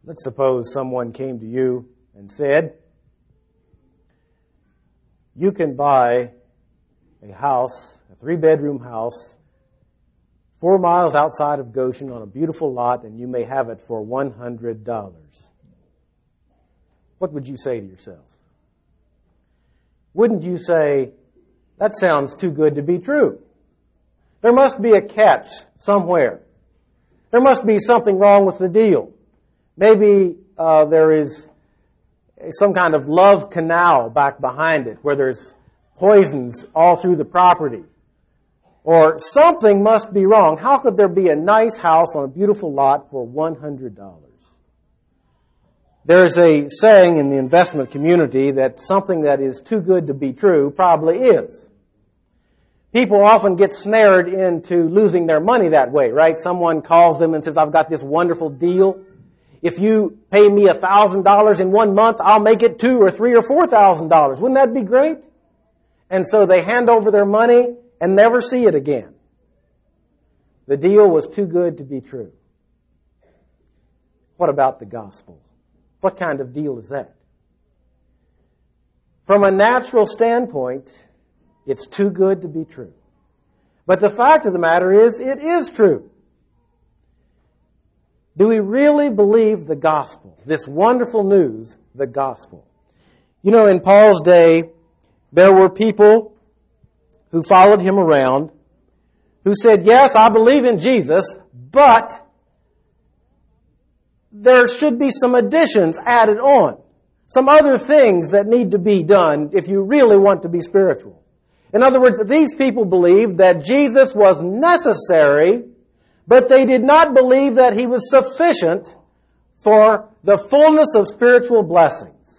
Let's suppose someone came to you and said, you can buy a house, a 3-bedroom house, 4 miles outside of Goshen on a beautiful lot, and you may have it for $100. What would you say to yourself? Wouldn't you say, that sounds too good to be true? There must be a catch somewhere. There must be something wrong with the deal. Maybe there is some kind of love canal back behind it where there's poisons all through the property. Or something must be wrong. How could there be a nice house on a beautiful lot for $100? There's a saying in the investment community that something that is too good to be true probably is. People often get snared into losing their money that way, right? Someone calls them and says, I've got this wonderful deal. If you pay me $1,000 in 1 month, I'll make it $2,000 or $3,000 or $4,000. Wouldn't that be great? And so they hand over their money and never see it again. The deal was too good to be true. What about the gospel? What kind of deal is that? From a natural standpoint, it's too good to be true. But the fact of the matter is, it is true. Do we really believe the gospel? This wonderful news, the gospel. You know, in Paul's day, there were people who followed him around who said, yes, I believe in Jesus, but there should be some additions added on. Some other things that need to be done if you really want to be spiritual. In other words, these people believed that Jesus was necessary, but they did not believe that He was sufficient for the fullness of spiritual blessings.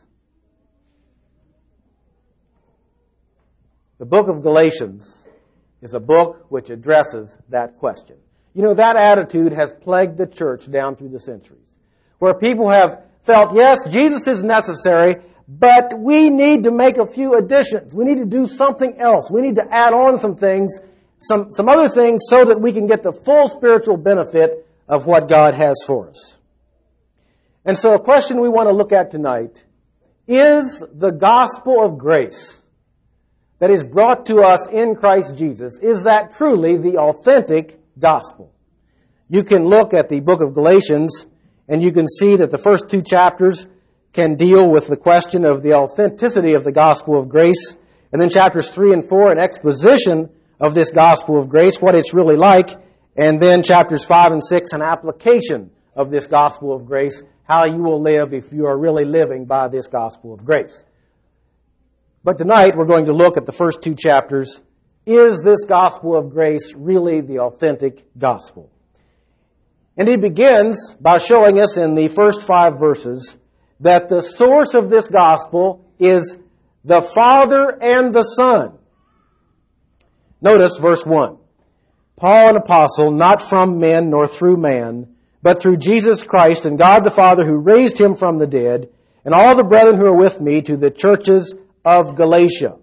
The book of Galatians is a book which addresses that question. You know, that attitude has plagued the church down through the centuries, where people have felt, yes, Jesus is necessary, but we need to make a few additions. We need to do something else. We need to add on some things, some other things, so that we can get the full spiritual benefit of what God has for us. And so a question we want to look at tonight is the gospel of grace that is brought to us in Christ Jesus. Is that truly the authentic gospel? You can look at the book of Galatians and you can see that the first 2 chapters can deal with the question of the authenticity of the gospel of grace. And then chapters 3 and 4, an exposition of this gospel of grace, what it's really like. And then chapters 5 and 6, an application of this gospel of grace, how you will live if you are really living by this gospel of grace. But tonight we're going to look at the first 2 chapters. Is this gospel of grace really the authentic gospel? And he begins by showing us in the first 5 verses that the source of this gospel is the Father and the Son. Notice verse 1. Paul, an apostle, not from men nor through man, but through Jesus Christ and God the Father who raised Him from the dead, and all the brethren who are with me, to the churches of Galatia.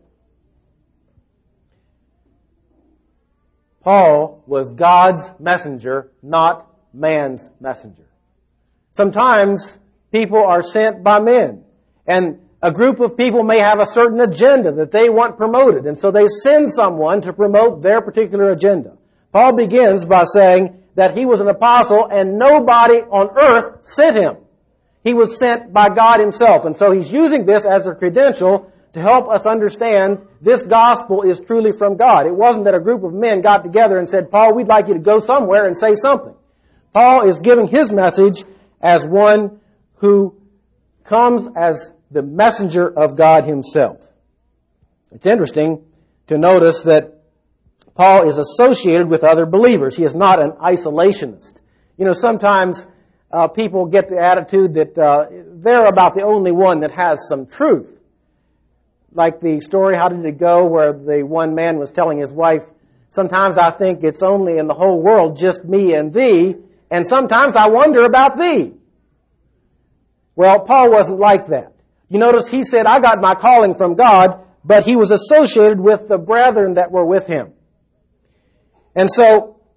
Paul was God's messenger, not man's messenger. Sometimes people are sent by men, and a group of people may have a certain agenda that they want promoted, and so they send someone to promote their particular agenda. Paul begins by saying that he was an apostle and nobody on earth sent him. He was sent by God Himself, and so he's using this as a credential to help us understand this gospel is truly from God. It wasn't that a group of men got together and said, Paul, we'd like you to go somewhere and say something. Paul is giving his message as one who comes as the messenger of God Himself. It's interesting to notice that Paul is associated with other believers. He is not an isolationist. You know, sometimes people get the attitude that they're about the only one that has some truth. Like the story, how did it go, where the one man was telling his wife, sometimes I think it's only in the whole world just me and thee, and sometimes I wonder about thee. Well, Paul wasn't like that. You notice he said, I got my calling from God, but he was associated with the brethren that were with him. And so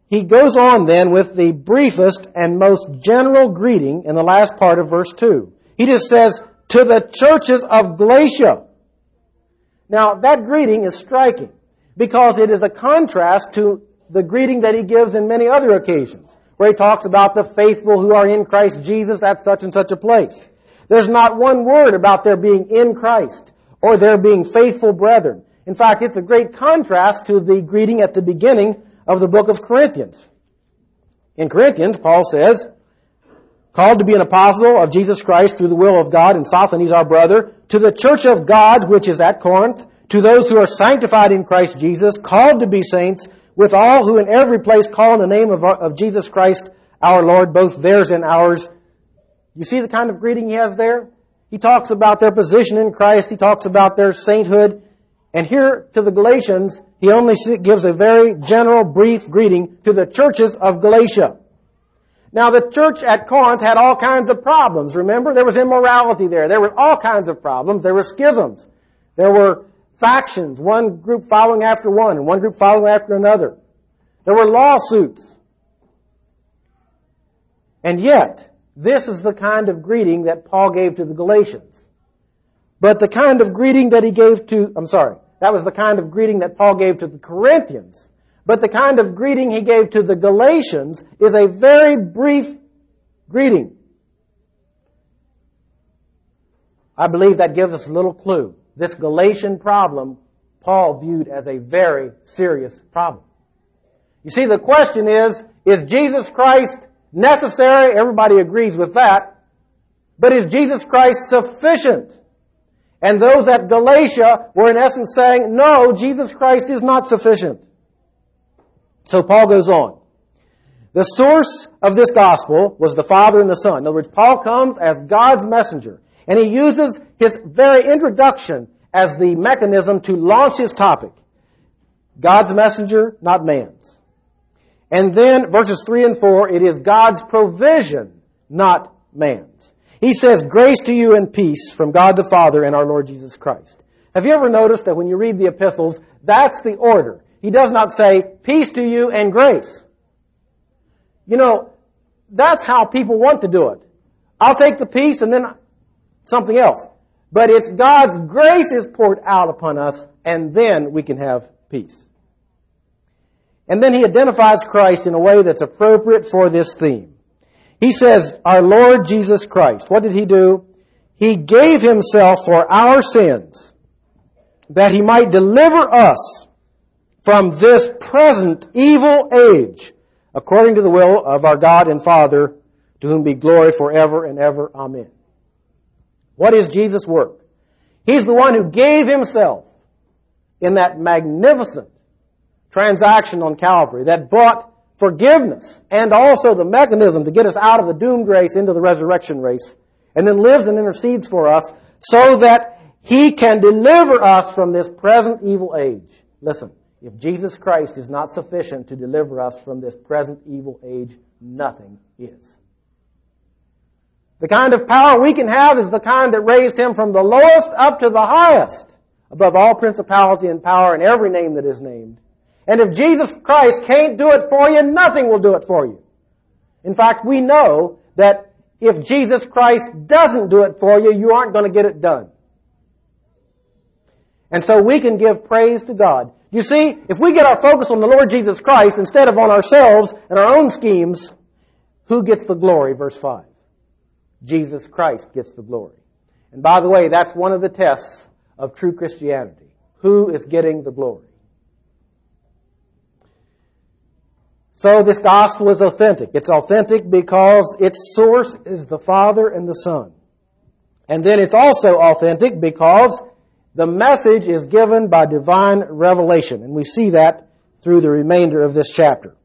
he goes on then with the briefest and most general greeting in the last part of verse 2. He just says, to the churches of Galatia. Now, that greeting is striking because it is a contrast to the greeting that he gives in many other occasions, where he talks about the faithful who are in Christ Jesus at such and such a place. There's not one word about their being in Christ or their being faithful brethren. In fact, it's a great contrast to the greeting at the beginning of the book of Corinthians. In Corinthians, Paul says, called to be an apostle of Jesus Christ through the will of God, and Sosthenes our brother, to the church of God which is at Corinth, to those who are sanctified in Christ Jesus, called to be saints, with all who in every place call in the name of Jesus Christ our Lord, both theirs and ours. You see the kind of greeting he has there? He talks about their position in Christ. He talks about their sainthood. And here to the Galatians, he only gives a very general, brief greeting to the churches of Galatia. Now, the church at Corinth had all kinds of problems. Remember, there was immorality there. There were all kinds of problems. There were schisms. There were factions, one group following after one, and one group following after another. There were lawsuits. And yet, this is the kind of greeting that Paul gave to the Galatians. But the kind of greeting that that was the kind of greeting that Paul gave to the Corinthians. But the kind of greeting he gave to the Galatians is a very brief greeting. I believe that gives us a little clue. This Galatian problem, Paul viewed as a very serious problem. You see, the question is Jesus Christ necessary? Everybody agrees with that. But is Jesus Christ sufficient? And those at Galatia were in essence saying, no, Jesus Christ is not sufficient. So Paul goes on. The source of this gospel was the Father and the Son. In other words, Paul comes as God's messenger. And he uses his very introduction as the mechanism to launch his topic. God's messenger, not man's. And then verses 3 and 4, it is God's provision, not man's. He says, grace to you and peace from God the Father and our Lord Jesus Christ. Have you ever noticed that when you read the epistles, that's the order? He does not say, peace to you and grace. You know, that's how people want to do it. I'll take the peace and then something else. But it's God's grace is poured out upon us, and then we can have peace. And then he identifies Christ in a way that's appropriate for this theme. He says, our Lord Jesus Christ. What did he do? He gave himself for our sins, that he might deliver us from this present evil age, according to the will of our God and Father, to whom be glory forever and ever. Amen. What is Jesus' work? He's the one who gave himself in that magnificent transaction on Calvary that brought forgiveness and also the mechanism to get us out of the doomed race into the resurrection race, and then lives and intercedes for us so that he can deliver us from this present evil age. Listen, if Jesus Christ is not sufficient to deliver us from this present evil age, nothing is. The kind of power we can have is the kind that raised him from the lowest up to the highest, above all principality and power and every name that is named. And if Jesus Christ can't do it for you, nothing will do it for you. In fact, we know that if Jesus Christ doesn't do it for you, you aren't going to get it done. And so we can give praise to God. You see, if we get our focus on the Lord Jesus Christ instead of on ourselves and our own schemes, who gets the glory? Verse 5. Jesus Christ gets the glory. And by the way, that's one of the tests of true Christianity. Who is getting the glory? So this gospel is authentic. It's authentic because its source is the Father and the Son. And then it's also authentic because the message is given by divine revelation. And we see that through the remainder of this chapter.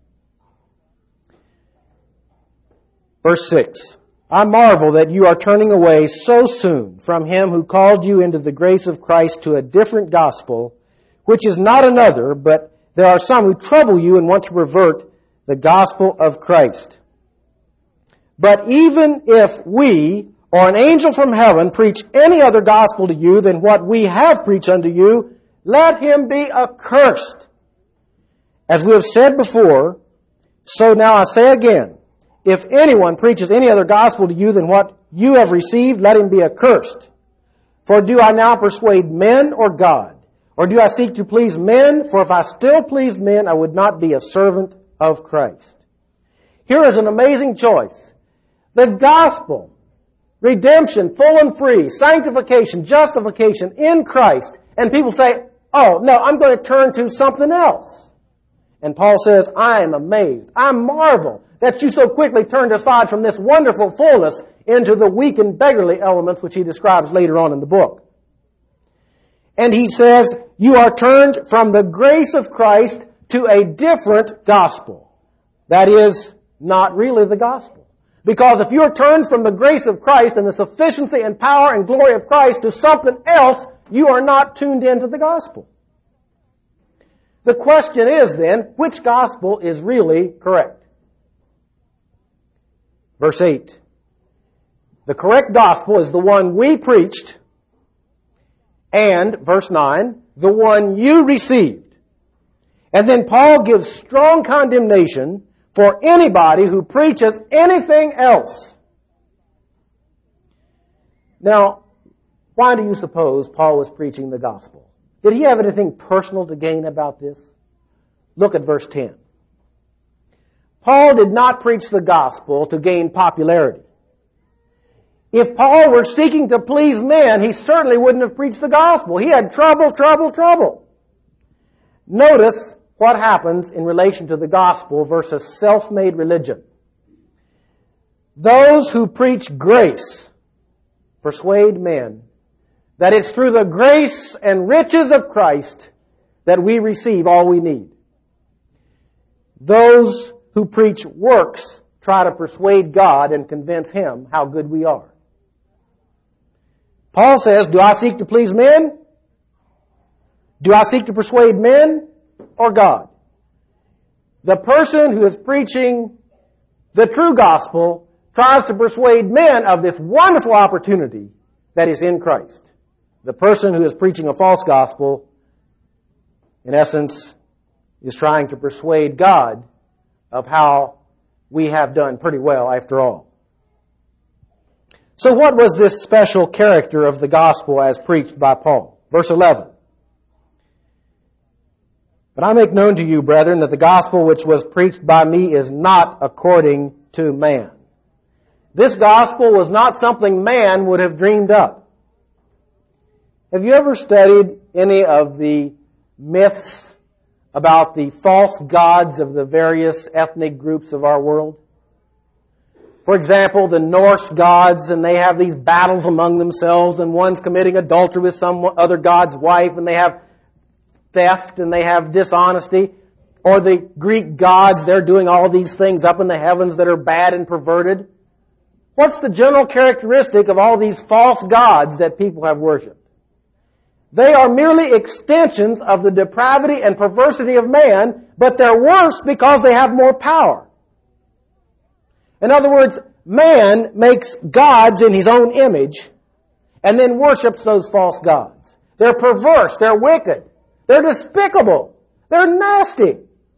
Verse 6. I marvel that you are turning away so soon from him who called you into the grace of Christ to a different gospel, which is not another, but there are some who trouble you and want to pervert the gospel of Christ. But even if we or an angel from heaven preach any other gospel to you than what we have preached unto you, let him be accursed. As we have said before, So now I say again, if anyone preaches any other gospel to you than what you have received, let him be accursed. For do I now persuade men or God? Or do I seek to please men? For if I still pleased men, I would not be a servant of Christ. Here is an amazing choice. The gospel, redemption, full and free, sanctification, justification in Christ. And people say, oh, no, I'm going to turn to something else. And Paul says, I am amazed. I marvel that you so quickly turned aside from this wonderful fullness into the weak and beggarly elements which he describes later on in the book. And he says, you are turned from the grace of Christ to a different gospel. That is not really the gospel. Because if you're turned from the grace of Christ and the sufficiency and power and glory of Christ to something else, you are not tuned into the gospel. The question is then, which gospel is really correct? Verse 8. The correct gospel is the one we preached, and, verse 9, the one you received. And then Paul gives strong condemnation for anybody who preaches anything else. Now, why do you suppose Paul was preaching the gospel? Did he have anything personal to gain about this? Look at verse 10. Paul did not preach the gospel to gain popularity. If Paul were seeking to please men, he certainly wouldn't have preached the gospel. He had trouble. Notice what happens in relation to the gospel versus self-made religion. Those who preach grace persuade men that it's through the grace and riches of Christ that we receive all we need. Those who preach works try to persuade God and convince Him how good we are. Paul says, do I seek to please men? Do I seek to persuade men or God? The person who is preaching the true gospel tries to persuade men of this wonderful opportunity that is in Christ. The person who is preaching a false gospel, in essence, is trying to persuade God of how we have done pretty well after all. So what was this special character of the gospel as preached by Paul? Verse 11. But I make known to you, brethren, that the gospel which was preached by me is not according to man. This gospel was not something man would have dreamed up. Have you ever studied any of the myths about the false gods of the various ethnic groups of our world? For example, the Norse gods, and they have these battles among themselves, and one's committing adultery with some other god's wife, and they have theft, and they have dishonesty. Or the Greek gods, they're doing all these things up in the heavens that are bad and perverted. What's the general characteristic of all these false gods that people have worshipped? They are merely extensions of the depravity and perversity of man, but they're worse because they have more power. In other words, man makes gods in his own image and then worships those false gods. They're perverse, they're wicked, they're despicable, they're nasty.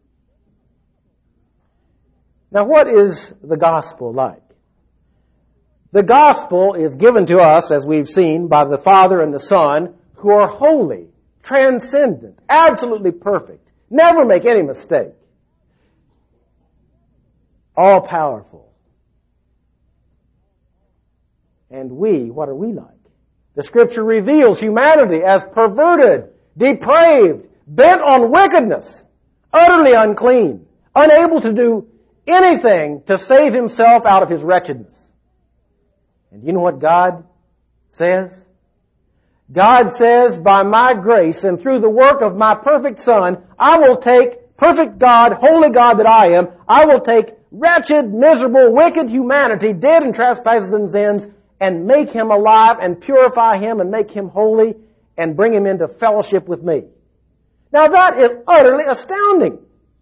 Now, what is the gospel like? The gospel is given to us, as we've seen, by the Father and the Son, who are holy, transcendent, absolutely perfect, never make any mistake, all-powerful. And we, what are we like? The Scripture reveals humanity as perverted, depraved, bent on wickedness, utterly unclean, unable to do anything to save himself out of his wretchedness. And you know what God says? God says, by my grace and through the work of my perfect Son, I will take perfect God, holy God that I am, I will take wretched, miserable, wicked humanity, dead in trespasses and sins, and make him alive and purify him and make him holy and bring him into fellowship with me. Now that is utterly astounding.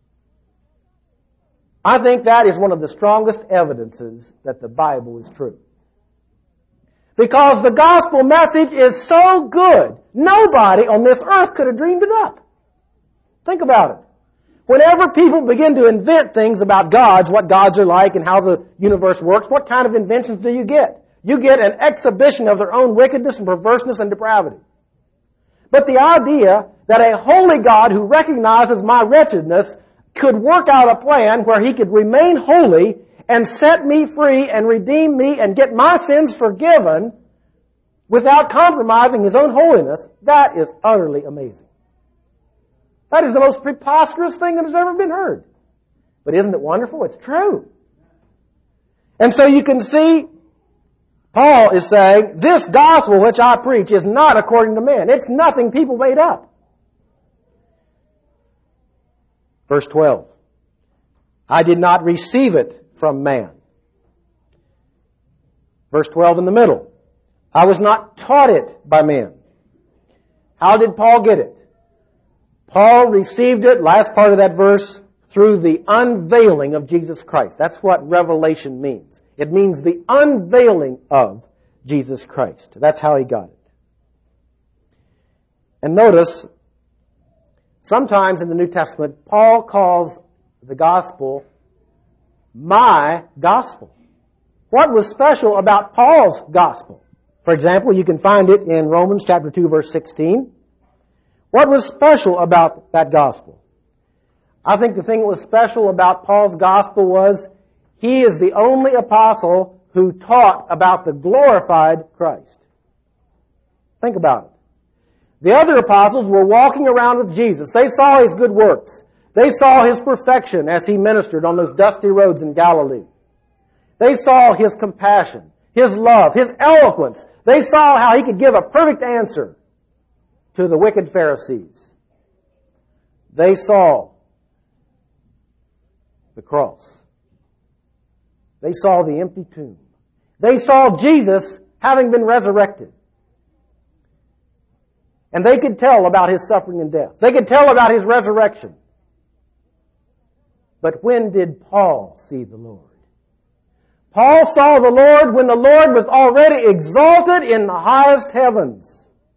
I think that is one of the strongest evidences that the Bible is true. Because the gospel message is so good, nobody on this earth could have dreamed it up. Think about it. Whenever people begin to invent things about gods, what gods are like and how the universe works, what kind of inventions do you get? You get an exhibition of their own wickedness and perverseness and depravity. But the idea that a holy God who recognizes my wretchedness could work out a plan where He could remain holy and set me free and redeem me and get my sins forgiven without compromising His own holiness, that is utterly amazing. That is the most preposterous thing that has ever been heard. But isn't it wonderful? It's true. And so you can see Paul is saying, this gospel which I preach is not according to men. It's nothing people made up. Verse 12. I did not receive it from man. Verse 12 in the middle. I was not taught it by men. How did Paul get it? Paul received it, last part of that verse, through the unveiling of Jesus Christ. That's what revelation means. It means the unveiling of Jesus Christ. That's how he got it. And notice, sometimes in the New Testament, Paul calls the gospel my gospel. What was special about Paul's gospel? For example, you can find it in Romans chapter 2, verse 16. What was special about that gospel? I think the thing that was special about Paul's gospel was he is the only apostle who taught about the glorified Christ. Think about it. The other apostles were walking around with Jesus. They saw His good works. They saw His perfection as He ministered on those dusty roads in Galilee. They saw His compassion, His love, His eloquence. They saw how He could give a perfect answer to the wicked Pharisees. They saw the cross. They saw the empty tomb. They saw Jesus having been resurrected. And they could tell about His suffering and death. They could tell about His resurrection. But when did Paul see the Lord? Paul saw the Lord when the Lord was already exalted in the highest heavens.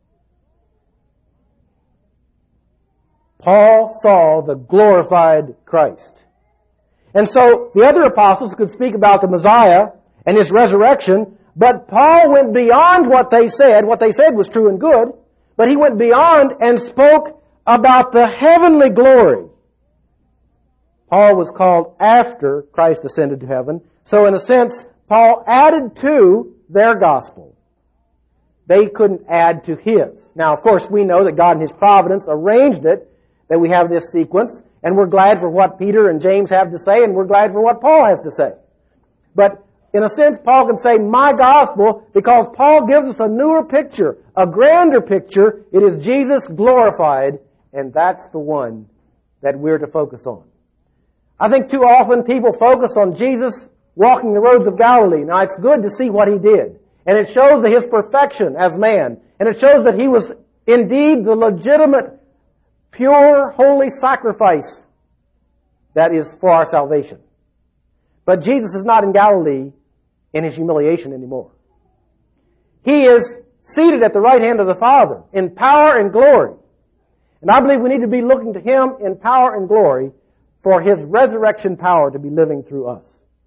Paul saw the glorified Christ. And so the other apostles could speak about the Messiah and His resurrection, but Paul went beyond what they said. What they said was true and good, but he went beyond and spoke about the heavenly glory. Paul was called after Christ ascended to heaven. So in a sense, Paul added to their gospel. They couldn't add to his. Now, of course, we know that God in His providence arranged it, that we have this sequence, and we're glad for what Peter and James have to say, and we're glad for what Paul has to say. But in a sense, Paul can say, my gospel, because Paul gives us a newer picture, a grander picture. It is Jesus glorified, and that's the one that we're to focus on. I think too often people focus on Jesus walking the roads of Galilee. Now, it's good to see what He did, and it shows that His perfection as man, and it shows that He was indeed the legitimate, pure, holy sacrifice that is for our salvation. But Jesus is not in Galilee in His humiliation anymore. He is seated at the right hand of the Father in power and glory. And I believe we need to be looking to Him in power and glory for His resurrection power to be living through us.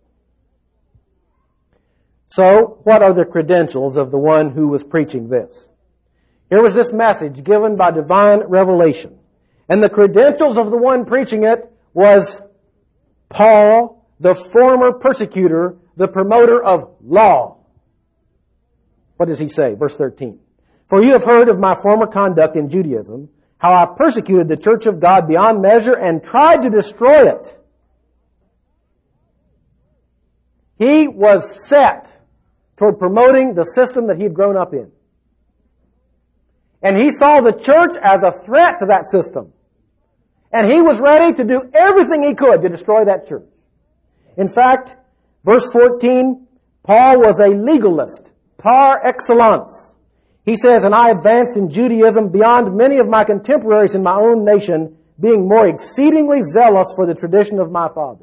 So, what are the credentials of the one who was preaching this? Here was this message given by divine revelation. And the credentials of the one preaching it was Paul, the former persecutor, the promoter of law. What does he say? Verse 13. For you have heard of my former conduct in Judaism, how I persecuted the church of God beyond measure and tried to destroy it. He was set toward promoting the system that he had grown up in. And he saw the church as a threat to that system. And he was ready to do everything he could to destroy that church. In fact, verse 14, Paul was a legalist par excellence. He says, and I advanced in Judaism beyond many of my contemporaries in my own nation, being more exceedingly zealous for the tradition of my fathers.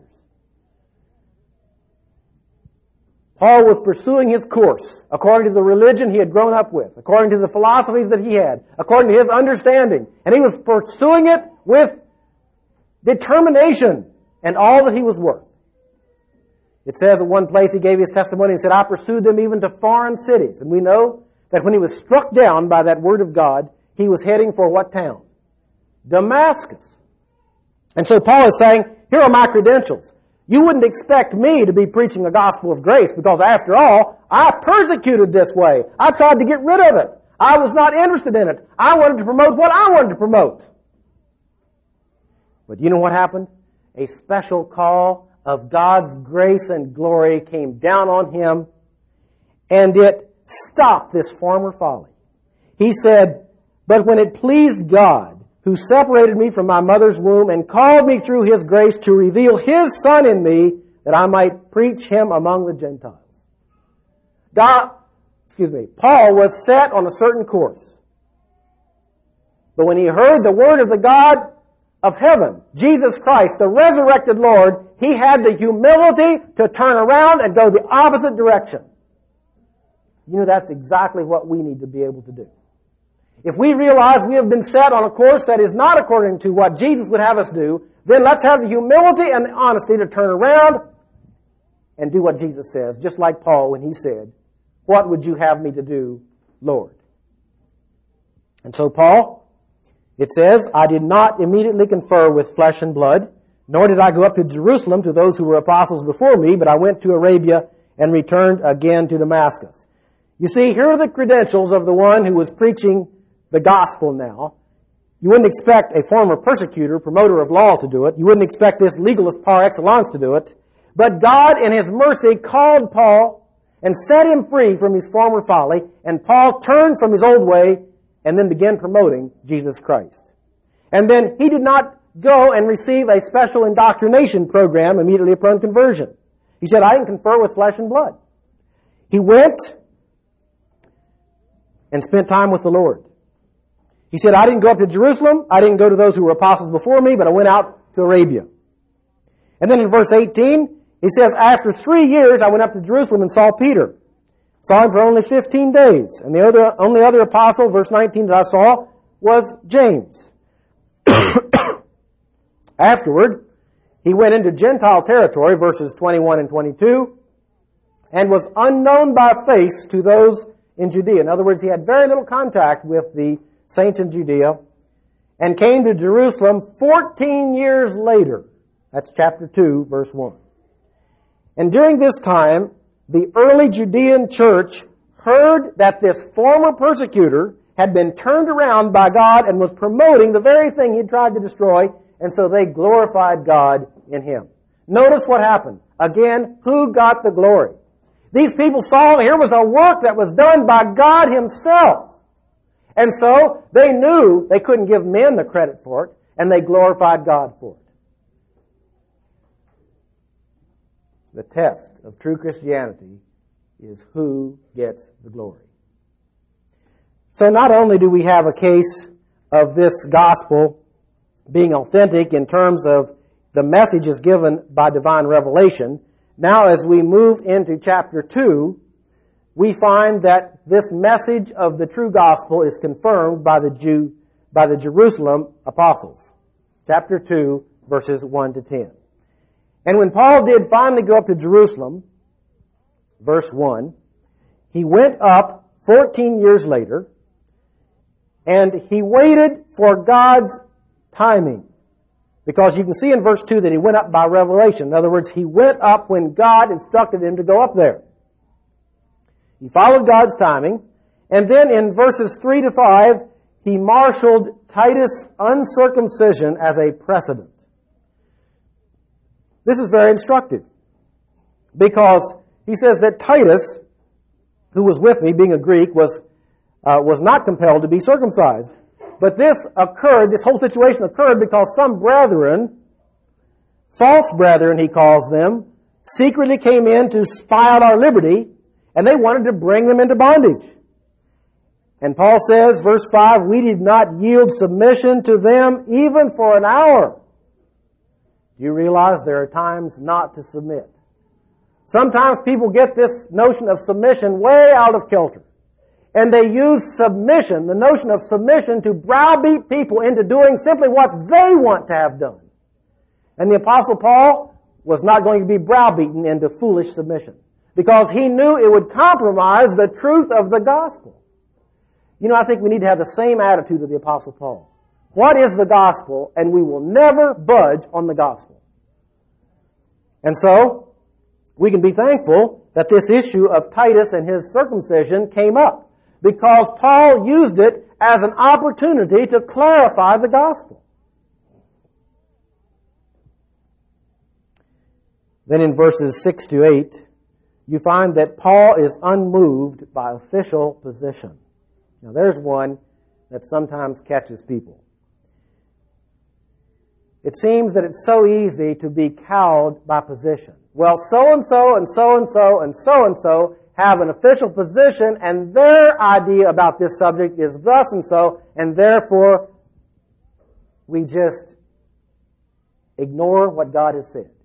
Paul was pursuing his course according to the religion he had grown up with, according to the philosophies that he had, according to his understanding. And he was pursuing it with determination, and all that he was worth. It says at one place he gave his testimony and said, I pursued them even to foreign cities. And we know that when he was struck down by that word of God, he was heading for what town? Damascus. And so Paul is saying, here are my credentials. You wouldn't expect me to be preaching a gospel of grace because after all, I persecuted this way. I tried to get rid of it. I was not interested in it. I wanted to promote what I wanted to promote. But you know what happened? A special call of God's grace and glory came down on him, and it stopped this former folly. He said, but when it pleased God, who separated me from my mother's womb and called me through His grace to reveal His Son in me, that I might preach Him among the Gentiles. Paul was set on a certain course. But when he heard the word of the God of heaven, Jesus Christ, the resurrected Lord, he had the humility to turn around and go the opposite direction. You know, that's exactly what we need to be able to do. If we realize we have been set on a course that is not according to what Jesus would have us do, then let's have the humility and the honesty to turn around and do what Jesus says, just like Paul when he said, what would you have me to do, Lord? And so Paul, it says, I did not immediately confer with flesh and blood, nor did I go up to Jerusalem to those who were apostles before me, but I went to Arabia and returned again to Damascus. You see, here are the credentials of the one who was preaching the gospel now. You wouldn't expect a former persecutor, promoter of law to do it. You wouldn't expect this legalist par excellence to do it. But God, in His mercy, called Paul and set him free from his former folly, and Paul turned from his old way and then began promoting Jesus Christ. And then he did not go and receive a special indoctrination program immediately upon conversion. He said, I didn't confer with flesh and blood. He went and spent time with the Lord. He said, I didn't go up to Jerusalem. I didn't go to those who were apostles before me, but I went out to Arabia. And then in verse 18, he says, after 3 years, I went up to Jerusalem and saw Peter. Saw him for only 15 days. And the only other apostle, verse 19, that I saw was James. Afterward, he went into Gentile territory, verses 21 and 22, and was unknown by face to those in Judea. In other words, he had very little contact with the saints in Judea, and came to Jerusalem 14 years later. That's chapter 2, verse 1. And during this time, the early Judean church heard that this former persecutor had been turned around by God and was promoting the very thing He tried to destroy, and so they glorified God in him. Notice what happened. Again, who got the glory? These people saw here was a work that was done by God Himself. And so they knew they couldn't give men the credit for it, and they glorified God for it. The test of true Christianity is who gets the glory. So not only do we have a case of this gospel being authentic in terms of the messages given by divine revelation, now as we move into chapter 2, we find that this message of the true gospel is confirmed by the Jerusalem apostles. Chapter 2, verses 1 to 10. And when Paul did finally go up to Jerusalem, verse 1, he went up 14 years later, and he waited for God's timing. Because you can see in verse 2 that he went up by revelation. In other words, he went up when God instructed him to go up there. He followed God's timing, and then in verses 3 to 5, he marshaled Titus' uncircumcision as a precedent. This is very instructive, because he says that Titus, who was with me, being a Greek, was not compelled to be circumcised. But this whole situation occurred because some brethren, false brethren he calls them, secretly came in to spy out our liberty, and they wanted to bring them into bondage. And Paul says, verse 5, we did not yield submission to them even for an hour. Do you realize there are times not to submit? Sometimes people get this notion of submission way out of kilter. And they use submission, the notion of submission, to browbeat people into doing simply what they want to have done. And the Apostle Paul was not going to be browbeaten into foolish submission because he knew it would compromise the truth of the gospel. You know, I think we need to have the same attitude of the Apostle Paul. What is the gospel? And we will never budge on the gospel. And so, we can be thankful that this issue of Titus and his circumcision came up because Paul used it as an opportunity to clarify the gospel. Then in verses 6 to 8, you find that Paul is unmoved by official position. Now there's one that sometimes catches people. It seems that it's so easy to be cowed by position. Well, so-and-so and so-and-so and so-and-so have an official position and their idea about this subject is thus and so, and therefore we just ignore what God has said.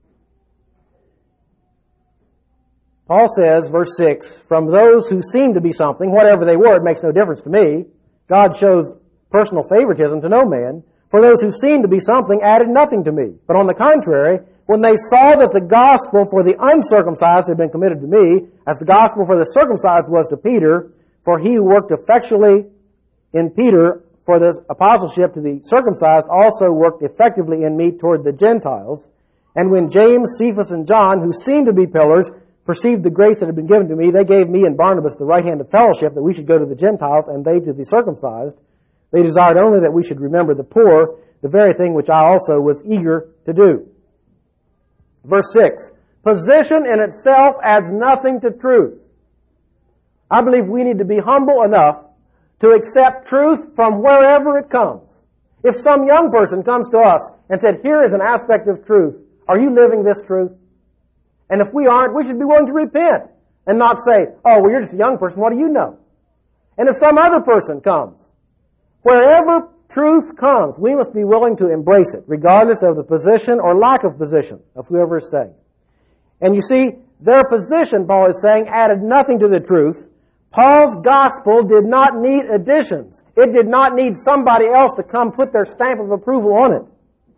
Paul says, verse 6, from those who seem to be something, whatever they were, it makes no difference to me. God shows personal favoritism to no man. For those who seemed to be something added nothing to me. But on the contrary, when they saw that the gospel for the uncircumcised had been committed to me, as the gospel for the circumcised was to Peter, for he who worked effectually in Peter for the apostleship to the circumcised also worked effectively in me toward the Gentiles. And when James, Cephas, and John, who seemed to be pillars, perceived the grace that had been given to me, they gave me and Barnabas the right hand of fellowship that we should go to the Gentiles and they to the circumcised. They desired only that we should remember the poor, the very thing which I also was eager to do. Verse 6, position in itself adds nothing to truth. I believe we need to be humble enough to accept truth from wherever it comes. If some young person comes to us and said, here is an aspect of truth, are you living this truth? And if we aren't, we should be willing to repent and not say, oh, well, you're just a young person, what do you know? And if some other person comes, wherever truth comes, we must be willing to embrace it, regardless of the position or lack of position of whoever is saying. And you see, their position, Paul is saying, added nothing to the truth. Paul's gospel did not need additions. It did not need somebody else to come put their stamp of approval on it.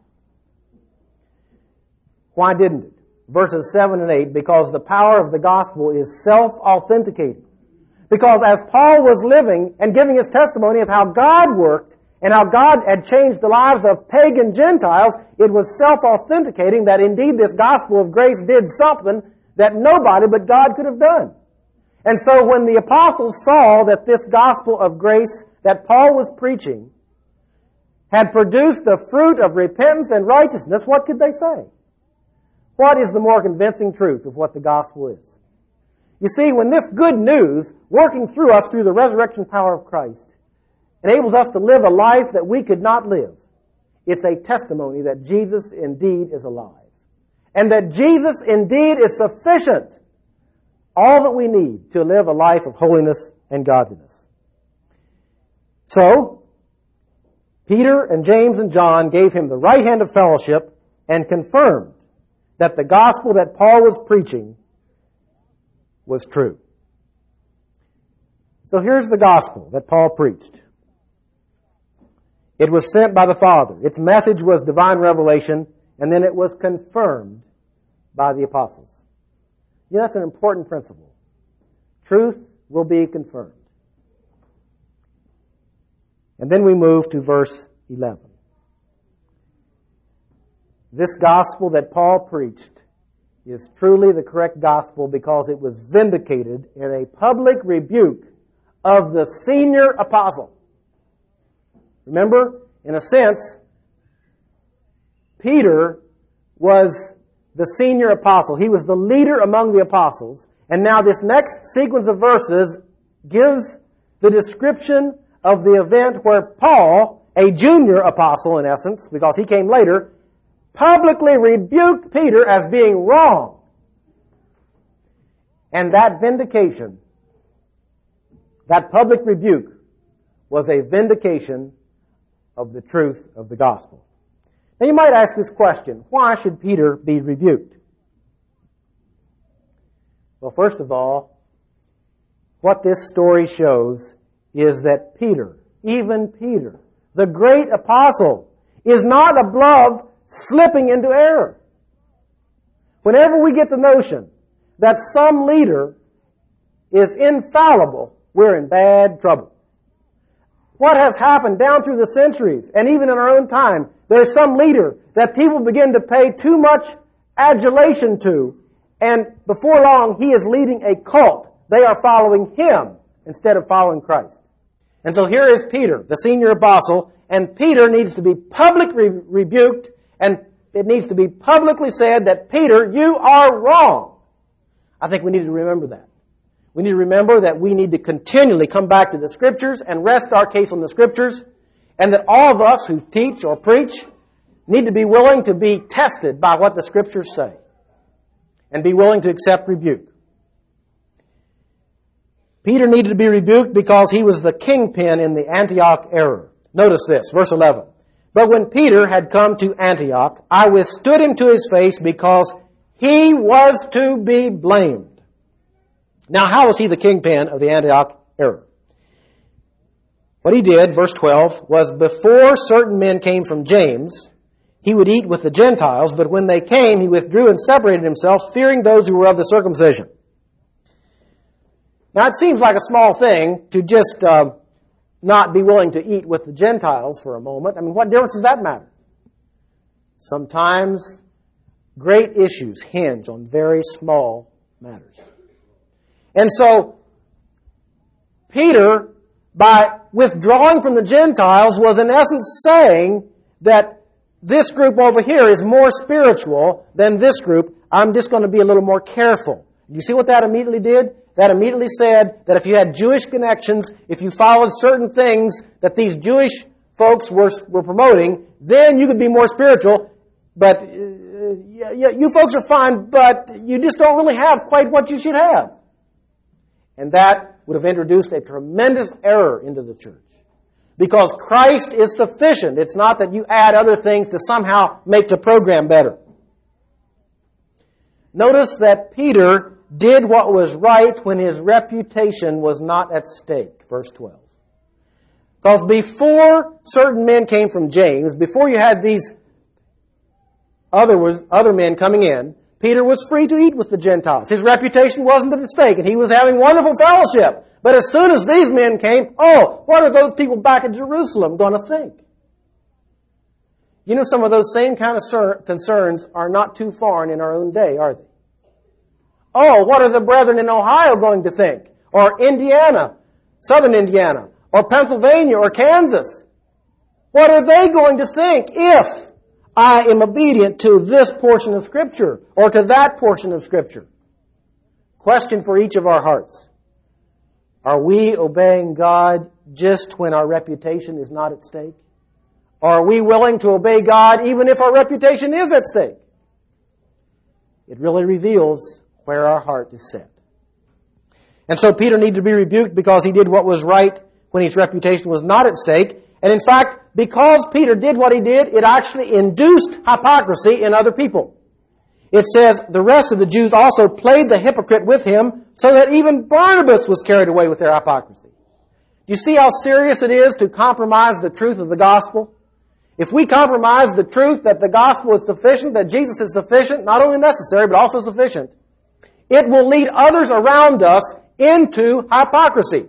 Why didn't it? Verses 7 and 8, because the power of the gospel is self-authenticating. Because as Paul was living and giving his testimony of how God worked and how God had changed the lives of pagan Gentiles, it was self-authenticating that indeed this gospel of grace did something that nobody but God could have done. And so when the apostles saw that this gospel of grace that Paul was preaching had produced the fruit of repentance and righteousness, what could they say? What is the more convincing truth of what the gospel is? You see, when this good news, working through us through the resurrection power of Christ, enables us to live a life that we could not live, it's a testimony that Jesus indeed is alive. And that Jesus indeed is sufficient, all that we need to live a life of holiness and godliness. So, Peter and James and John gave him the right hand of fellowship and confirmed that the gospel that Paul was preaching was true. So here's the gospel that Paul preached. It was sent by the Father. Its message was divine revelation, and then it was confirmed by the apostles. You know, that's an important principle. Truth will be confirmed. And then we move to verse 11. This gospel that Paul preached is truly the correct gospel because it was vindicated in a public rebuke of the senior apostle. Remember, in a sense, Peter was the senior apostle. He was the leader among the apostles. And now this next sequence of verses gives the description of the event where Paul, a junior apostle in essence, because he came later, publicly rebuked Peter as being wrong. And that vindication, that public rebuke, was a vindication of the truth of the gospel. Now you might ask this question, why should Peter be rebuked? Well, first of all, what this story shows is that Peter, even Peter, the great apostle, is not above slipping into error. Whenever we get the notion that some leader is infallible, we're in bad trouble. What has happened down through the centuries, and even in our own time, there's some leader that people begin to pay too much adulation to, and before long, he is leading a cult. They are following him instead of following Christ. And so here is Peter, the senior apostle, and Peter needs to be publicly rebuked, and it needs to be publicly said that, Peter, you are wrong. I think we need to remember that. We need to remember that we need to continually come back to the Scriptures and rest our case on the Scriptures, and that all of us who teach or preach need to be willing to be tested by what the Scriptures say and be willing to accept rebuke. Peter needed to be rebuked because he was the kingpin in the Antioch error. Notice this, verse 11. But when Peter had come to Antioch, I withstood him to his face because he was to be blamed. Now, how was he the kingpin of the Antioch error? What he did, verse 12, was before certain men came from James, he would eat with the Gentiles, but when they came, he withdrew and separated himself, fearing those who were of the circumcision. Now, it seems like a small thing to just not be willing to eat with the Gentiles for a moment. I mean, what difference does that matter? Sometimes great issues hinge on very small matters. And so, Peter, by withdrawing from the Gentiles, was in essence saying that this group over here is more spiritual than this group. I'm just going to be a little more careful. You see what that immediately did? That immediately said that if you had Jewish connections, if you followed certain things that these Jewish folks were promoting, then you could be more spiritual. But you folks are fine, but you just don't really have quite what you should have. And that would have introduced a tremendous error into the church. Because Christ is sufficient. It's not that you add other things to somehow make the program better. Notice that Peter did what was right when his reputation was not at stake. Verse 12. Because before certain men came from James, before you had these other men coming in, Peter was free to eat with the Gentiles. His reputation wasn't at stake, and he was having wonderful fellowship. But as soon as these men came, what are those people back in Jerusalem going to think? You know, some of those same kind of concerns are not too foreign in our own day, are they? What are the brethren in Ohio going to think? Or Indiana, southern Indiana, or Pennsylvania, or Kansas? What are they going to think if I am obedient to this portion of Scripture or to that portion of Scripture? Question for each of our hearts. Are we obeying God just when our reputation is not at stake? Or are we willing to obey God even if our reputation is at stake? It really reveals where our heart is set. And so Peter needed to be rebuked because he did what was right when his reputation was not at stake. And in fact, because Peter did what he did, it actually induced hypocrisy in other people. It says, the rest of the Jews also played the hypocrite with him, so that even Barnabas was carried away with their hypocrisy. Do you see how serious it is to compromise the truth of the gospel? If we compromise the truth that the gospel is sufficient, that Jesus is sufficient, not only necessary, but also sufficient, it will lead others around us into hypocrisy.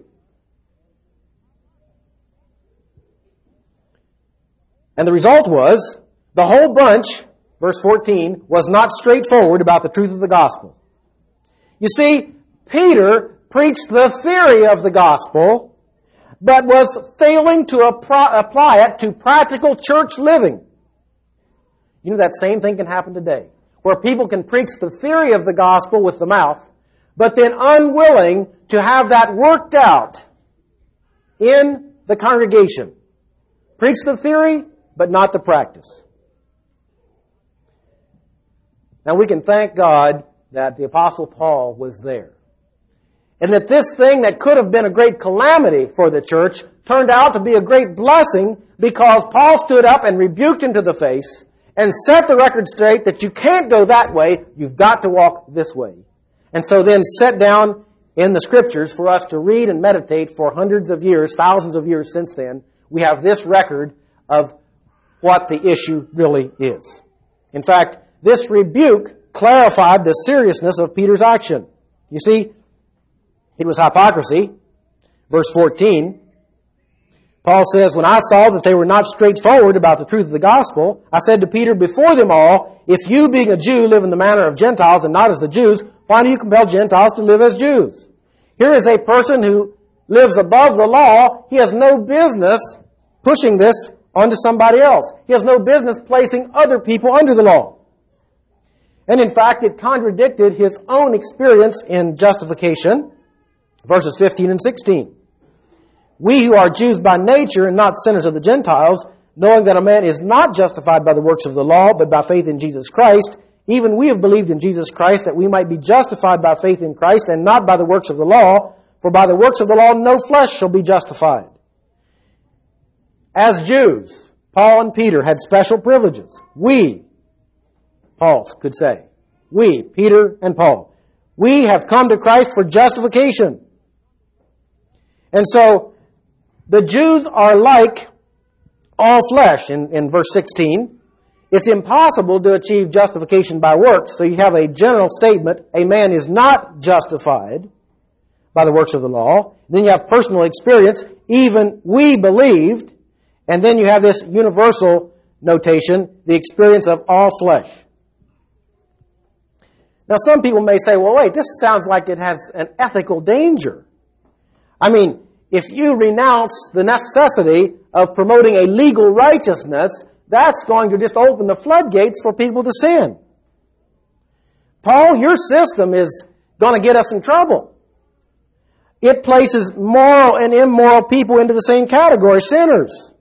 And the result was, the whole bunch, verse 14, was not straightforward about the truth of the gospel. You see, Peter preached the theory of the gospel, but was failing to apply it to practical church living. You know, that same thing can happen today, where people can preach the theory of the gospel with the mouth, but then unwilling to have that worked out in the congregation. Preach the theory, but not the practice. Now we can thank God that the Apostle Paul was there. And that this thing that could have been a great calamity for the church turned out to be a great blessing because Paul stood up and rebuked him to the face and set the record straight that you can't go that way, you've got to walk this way. And so then set down in the Scriptures for us to read and meditate for hundreds of years, thousands of years since then, we have this record of what the issue really is. In fact, this rebuke clarified the seriousness of Peter's action. You see, it was hypocrisy. Verse 14, Paul says, when I saw that they were not straightforward about the truth of the gospel, I said to Peter before them all, if you being a Jew live in the manner of Gentiles and not as the Jews, why do you compel Gentiles to live as Jews? Here is a person who lives above the law. He has no business pushing this onto somebody else. He has no business placing other people under the law. And in fact, it contradicted his own experience in justification. Verses 15 and 16. We who are Jews by nature and not sinners of the Gentiles, knowing that a man is not justified by the works of the law, but by faith in Jesus Christ, even we have believed in Jesus Christ that we might be justified by faith in Christ and not by the works of the law, for by the works of the law no flesh shall be justified. As Jews, Paul and Peter had special privileges. We, Paul could say, we, Peter and Paul, we have come to Christ for justification. And so, the Jews are like all flesh in verse 16. It's impossible to achieve justification by works. So you have a general statement, a man is not justified by the works of the law. Then you have personal experience, even we believed. And then you have this universal notation, the experience of all flesh. Now some people may say, well wait, this sounds like it has an ethical danger. I mean, if you renounce the necessity of promoting a legal righteousness, that's going to just open the floodgates for people to sin. Paul, your system is going to get us in trouble. It places moral and immoral people into the same category, sinners.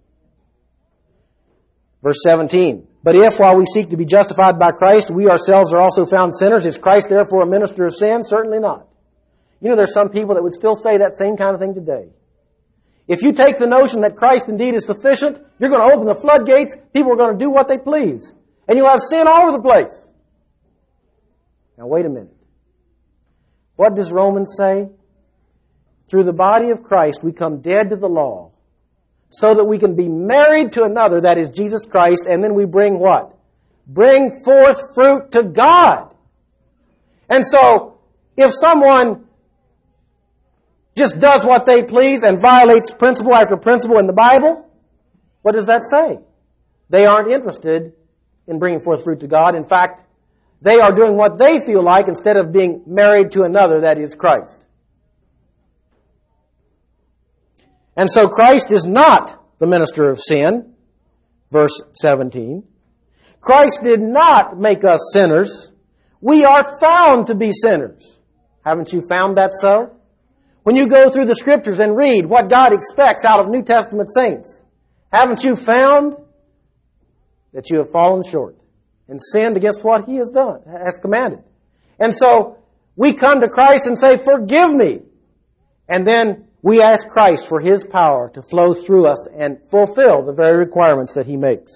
Verse 17, but if while we seek to be justified by Christ, we ourselves are also found sinners, is Christ therefore a minister of sin? Certainly not. You know, there's some people that would still say that same kind of thing today. If you take the notion that Christ indeed is sufficient, you're going to open the floodgates, people are going to do what they please. And you'll have sin all over the place. Now wait a minute. What does Romans say? Through the body of Christ we come dead to the law, so that we can be married to another, that is Jesus Christ, and then we bring what? Bring forth fruit to God. And so, if someone just does what they please and violates principle after principle in the Bible, what does that say? They aren't interested in bringing forth fruit to God. In fact, they are doing what they feel like instead of being married to another, that is Christ. And so Christ is not the minister of sin, verse 17. Christ did not make us sinners. We are found to be sinners. Haven't you found that so? When you go through the Scriptures and read what God expects out of New Testament saints, haven't you found that you have fallen short and sinned against what He has commanded? And so we come to Christ and say, forgive me. And then we ask Christ for His power to flow through us and fulfill the very requirements that He makes.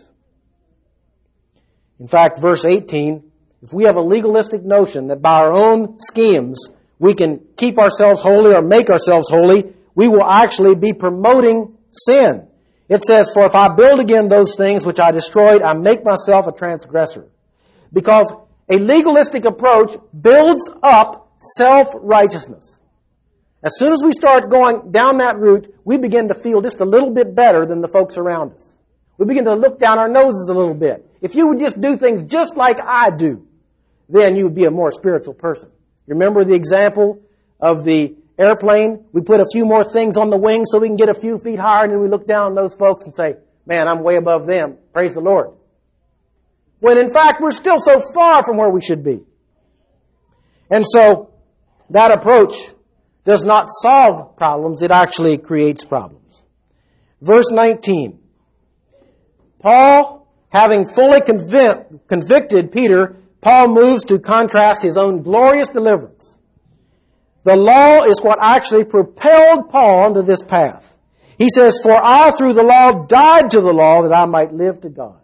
In fact, verse 18, if we have a legalistic notion that by our own schemes we can keep ourselves holy or make ourselves holy, we will actually be promoting sin. It says, for if I build again those things which I destroyed, I make myself a transgressor. Because a legalistic approach builds up self-righteousness. As soon as we start going down that route, we begin to feel just a little bit better than the folks around us. We begin to look down our noses a little bit. If you would just do things just like I do, then you would be a more spiritual person. You remember the example of the airplane? We put a few more things on the wing so we can get a few feet higher, and then we look down on those folks and say, man, I'm way above them. Praise the Lord. When in fact, we're still so far from where we should be. And so, that approach does not solve problems, it actually creates problems. Verse 19. Paul, having fully convicted Peter, Paul moves to contrast his own glorious deliverance. The law is what actually propelled Paul onto this path. He says, for I through the law died to the law that I might live to God.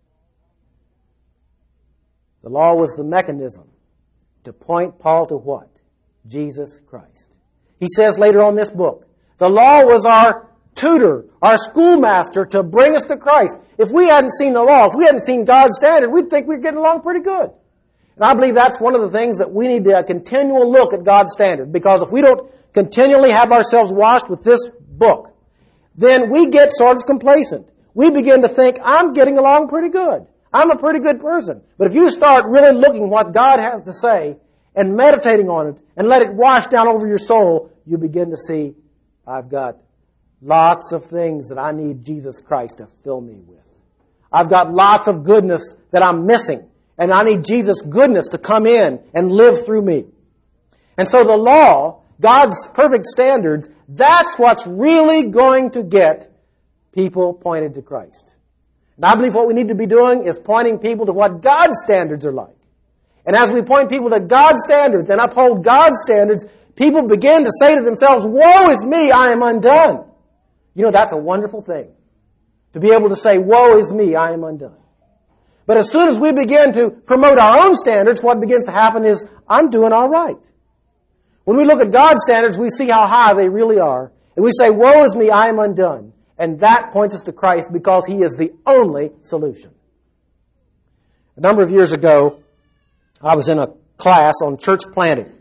The law was the mechanism to point Paul to what? Jesus Christ. He says later on in this book, the law was our tutor, our schoolmaster to bring us to Christ. If we hadn't seen the law, if we hadn't seen God's standard, we'd think we're getting along pretty good. And I believe that's one of the things that we need to continual look at God's standard. Because if we don't continually have ourselves washed with this book, then we get sort of complacent. We begin to think, I'm getting along pretty good. I'm a pretty good person. But if you start really looking what God has to say and meditating on it and let it wash down over your soul, you begin to see, I've got lots of things that I need Jesus Christ to fill me with. I've got lots of goodness that I'm missing, and I need Jesus' goodness to come in and live through me. And so the law, God's perfect standards, that's what's really going to get people pointed to Christ. And I believe what we need to be doing is pointing people to what God's standards are like. And as we point people to God's standards and uphold God's standards, people begin to say to themselves, woe is me, I am undone. You know, that's a wonderful thing. To be able to say, woe is me, I am undone. But as soon as we begin to promote our own standards, what begins to happen is, I'm doing all right. When we look at God's standards, we see how high they really are. And we say, woe is me, I am undone. And that points us to Christ because He is the only solution. A number of years ago, I was in a class on church planting.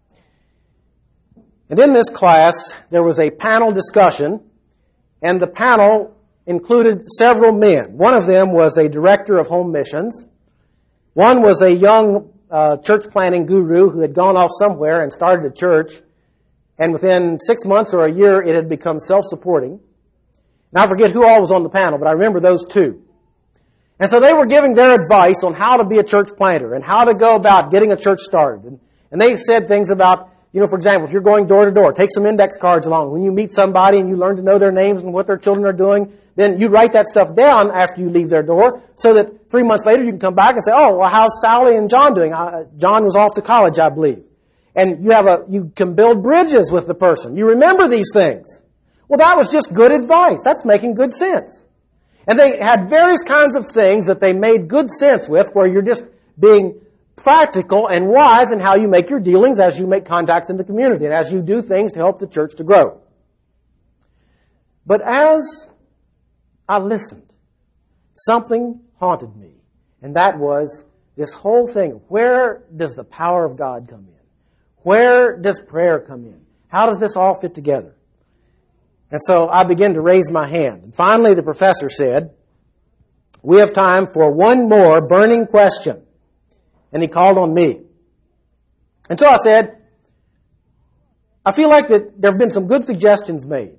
And in this class, there was a panel discussion, and the panel included several men. One of them was a director of home missions. One was a young church planting guru who had gone off somewhere and started a church, and within 6 months or a year, it had become self-supporting. And I forget who all was on the panel, but I remember those two. And so they were giving their advice on how to be a church planter and how to go about getting a church started. And they said things about, for example, if you're going door to door, take some index cards along. When you meet somebody and you learn to know their names and what their children are doing, then you write that stuff down after you leave their door so that 3 months later you can come back and say, oh, well, how's Sally and John doing? John was off to college, I believe. And you can build bridges with the person. You remember these things. Well, that was just good advice. That's making good sense. And they had various kinds of things that they made good sense with, where you're just being practical and wise in how you make your dealings as you make contacts in the community and as you do things to help the church to grow. But as I listened, something haunted me, and that was this whole thing. Where does the power of God come in? Where does prayer come in? How does this all fit together? And so I began to raise my hand. And finally the professor said, we have time for one more burning question. And he called on me. And so I said, I feel like that there have been some good suggestions made.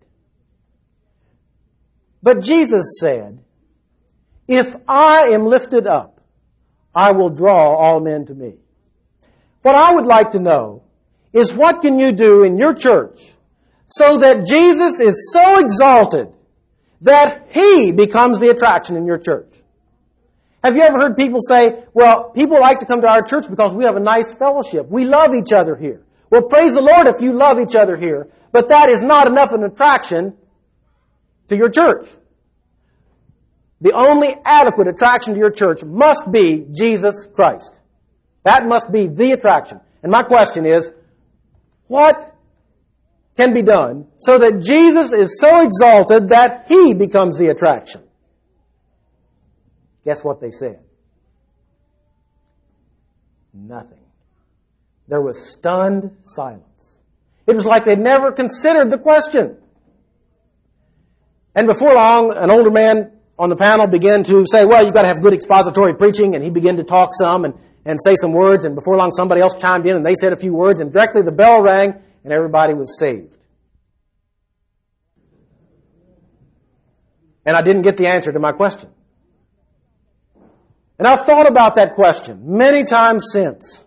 But Jesus said, if I am lifted up, I will draw all men to me. What I would like to know is, what can you do in your church so that Jesus is so exalted that He becomes the attraction in your church? Have you ever heard people say, well, people like to come to our church because we have a nice fellowship. We love each other here. Well, praise the Lord if you love each other here. But that is not enough of an attraction to your church. The only adequate attraction to your church must be Jesus Christ. That must be the attraction. And my question is, what can be done so that Jesus is so exalted that He becomes the attraction? Guess what they said? Nothing. There was stunned silence. It was like they'd never considered the question. And before long, an older man on the panel began to say, well, you've got to have good expository preaching, and he began to talk some and say some words, and before long somebody else chimed in and they said a few words, and directly the bell rang and everybody was saved. And I didn't get the answer to my question. And I've thought about that question many times since.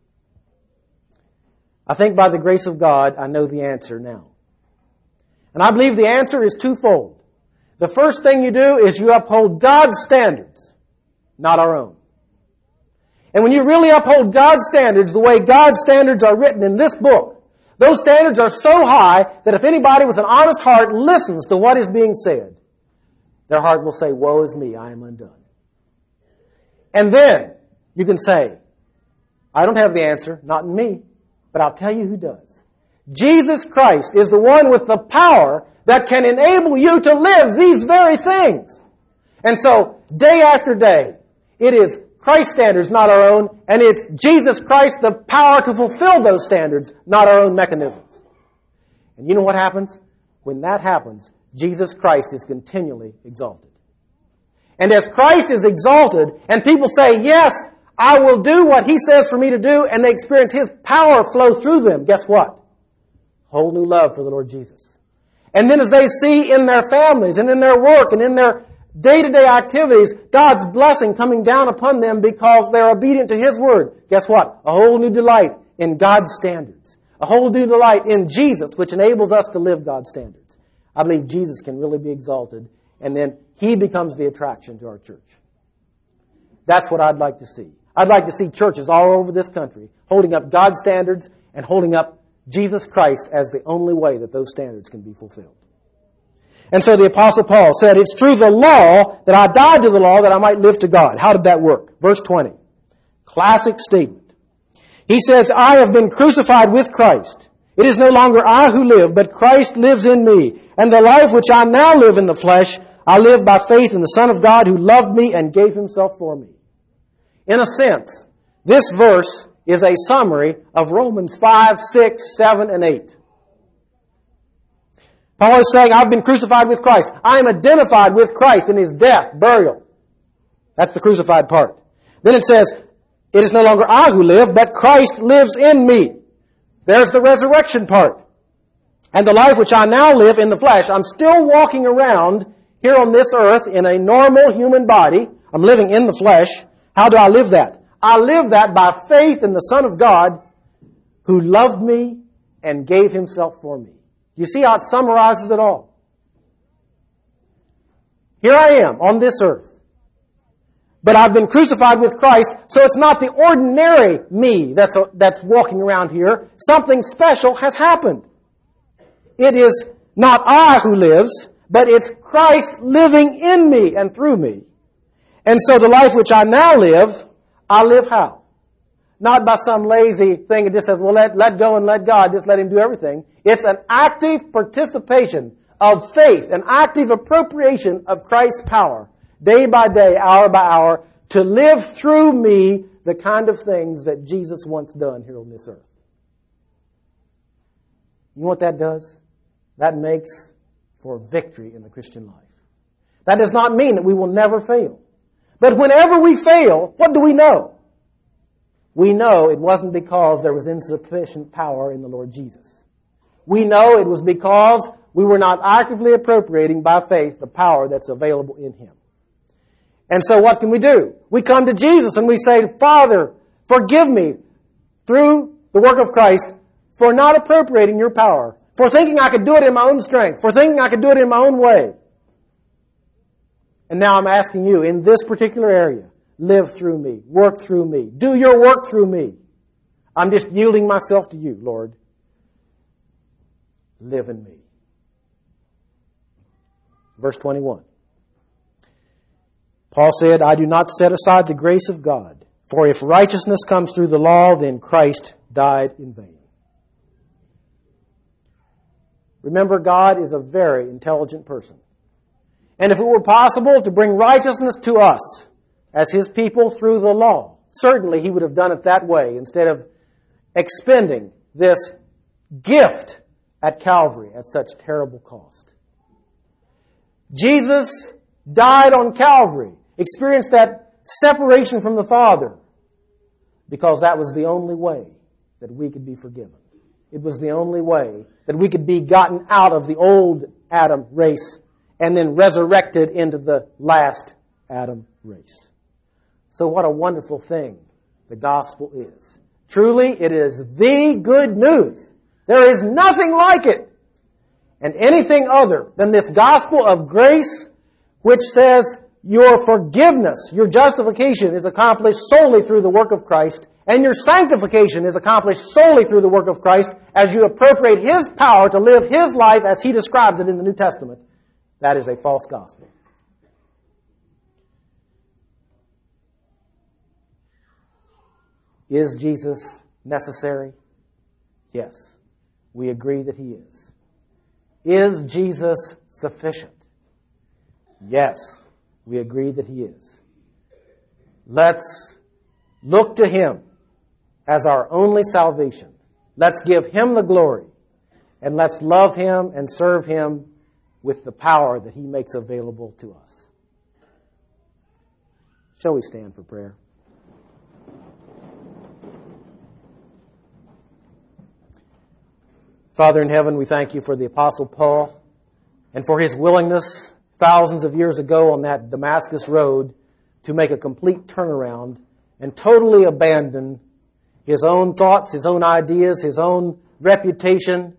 I think by the grace of God, I know the answer now. And I believe the answer is twofold. The first thing you do is you uphold God's standards, not our own. And when you really uphold God's standards, the way God's standards are written in this book, those standards are so high that if anybody with an honest heart listens to what is being said, their heart will say, woe is me, I am undone. And then you can say, I don't have the answer, not in me, but I'll tell you who does. Jesus Christ is the one with the power that can enable you to live these very things. And so, day after day, it is Christ's standards, not our own, and it's Jesus Christ, the power to fulfill those standards, not our own mechanisms. And you know what happens? When that happens, Jesus Christ is continually exalted. And as Christ is exalted, and people say, yes, I will do what He says for me to do, and they experience His power flow through them, guess what? Whole new love for the Lord Jesus. And then as they see in their families, and in their work, and in their day-to-day activities, God's blessing coming down upon them because they're obedient to His Word, guess what? A whole new delight in God's standards. A whole new delight in Jesus, which enables us to live God's standards. I believe Jesus can really be exalted, and then He becomes the attraction to our church. That's what I'd like to see. I'd like to see churches all over this country holding up God's standards and holding up Jesus Christ as the only way that those standards can be fulfilled. And so the Apostle Paul said, it's through the law that I died to the law that I might live to God. How did that work? Verse 20. Classic statement. He says, I have been crucified with Christ. It is no longer I who live, but Christ lives in me. And the life which I now live in the flesh, I live by faith in the Son of God who loved me and gave Himself for me. In a sense, this verse is a summary of Romans 5, 6, 7, and 8. Paul is saying, I've been crucified with Christ. I am identified with Christ in His death, burial. That's the crucified part. Then it says, it is no longer I who live, but Christ lives in me. There's the resurrection part. And the life which I now live in the flesh, I'm still walking around here on this earth in a normal human body. I'm living in the flesh. How do I live that? I live that by faith in the Son of God who loved me and gave Himself for me. You see how it summarizes it all? Here I am on this earth. But I've been crucified with Christ, so it's not the ordinary me that's walking around here. Something special has happened. It is not I who lives, but it's Christ living in me and through me. And so the life which I now live, I live how? Not by some lazy thing that just says, well, let go and let God, just let Him do everything. It's an active participation of faith, an active appropriation of Christ's power, day by day, hour by hour, to live through me the kind of things that Jesus once done here on this earth. You know what that does? That makes for victory in the Christian life. That does not mean that we will never fail. But whenever we fail, what do we know? We know it wasn't because there was insufficient power in the Lord Jesus. We know it was because we were not actively appropriating by faith the power that's available in Him. And so what can we do? We come to Jesus and we say, Father, forgive me through the work of Christ for not appropriating Your power, for thinking I could do it in my own strength, for thinking I could do it in my own way. And now I'm asking you, in this particular area, live through me, work through me, do Your work through me. I'm just yielding myself to You, Lord. Live in me. Verse 21. Paul said, I do not set aside the grace of God, for if righteousness comes through the law, then Christ died in vain. Remember, God is a very intelligent person. And if it were possible to bring righteousness to us as His people through the law, certainly He would have done it that way instead of expending this gift at Calvary at such terrible cost. Jesus died on Calvary, experienced that separation from the Father, because that was the only way that we could be forgiven. It was the only way that we could be gotten out of the old Adam race and then resurrected into the last Adam race. So what a wonderful thing the gospel is. Truly, it is the good news. There is nothing like it. And anything other than this gospel of grace, which says your forgiveness, your justification is accomplished solely through the work of Christ, and your sanctification is accomplished solely through the work of Christ as you appropriate His power to live His life as He describes it in the New Testament. That is a false gospel. Is Jesus necessary? Yes. We agree that He is. Is Jesus sufficient? Yes, we agree that He is. Let's look to Him as our only salvation. Let's give Him the glory, and let's love Him and serve Him with the power that He makes available to us. Shall we stand for prayer? Father in heaven, we thank You for the Apostle Paul and for his willingness thousands of years ago on that Damascus road to make a complete turnaround and totally abandon his own thoughts, his own ideas, his own reputation,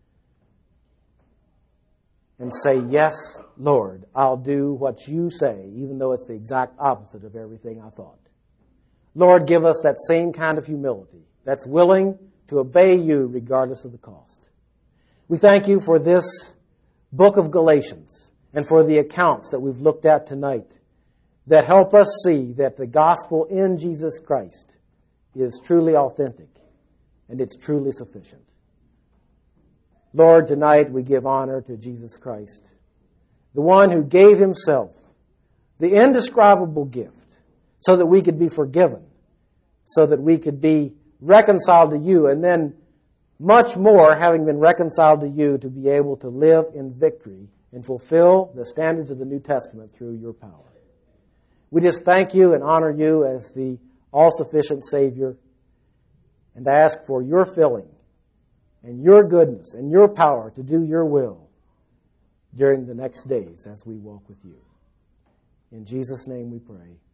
and say, yes, Lord, I'll do what You say, even though it's the exact opposite of everything I thought. Lord, give us that same kind of humility that's willing to obey You regardless of the cost. We thank You for this book of Galatians and for the accounts that we've looked at tonight that help us see that the gospel in Jesus Christ is truly authentic and it's truly sufficient. Lord, tonight we give honor to Jesus Christ, the one who gave Himself, the indescribable gift, so that we could be forgiven, so that we could be reconciled to You, and then much more, having been reconciled to You, to be able to live in victory and fulfill the standards of the New Testament through Your power. We just thank You and honor You as the all-sufficient Savior, and ask for Your filling and Your goodness and Your power to do Your will during the next days as we walk with You. In Jesus' name we pray.